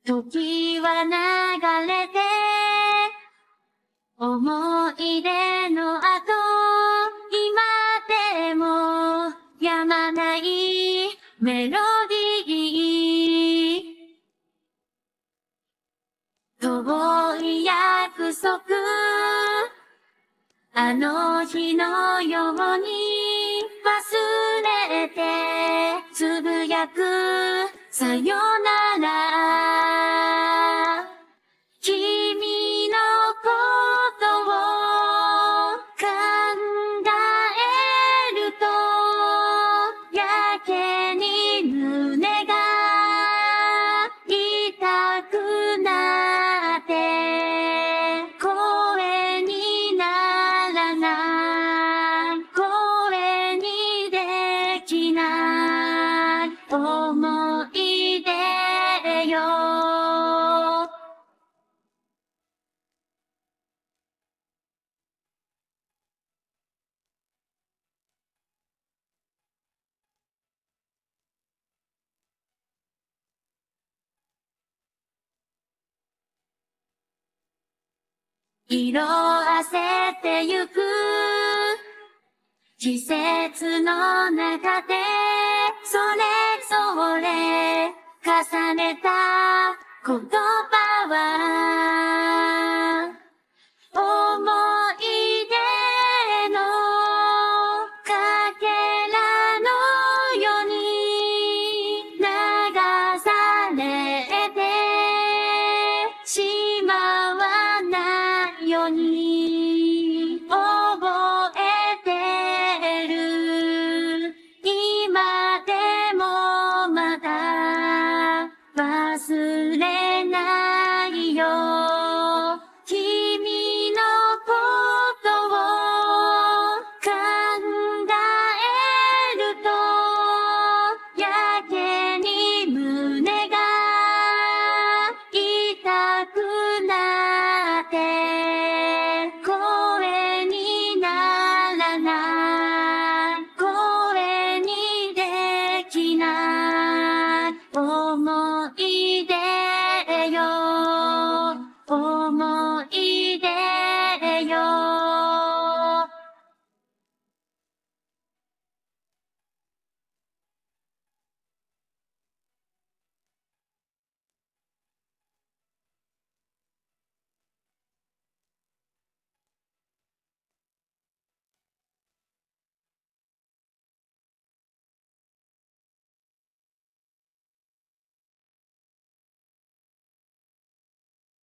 時は流れて、思い出の後、今でも止まないメロディー。遠い約束、あの日のように忘れてつぶやくさよなら。君のことを考えるとやけに胸が痛くなって声にならない声にできない思い出よ。色あせてゆく季節の中でそれぞれ重ねた言葉は思い出のかけらのように流されてしまわないように覚えてる。今でもまだ忘れないよ。君のことを考えるとやけに胸が痛くなって声にならない声にできない思い出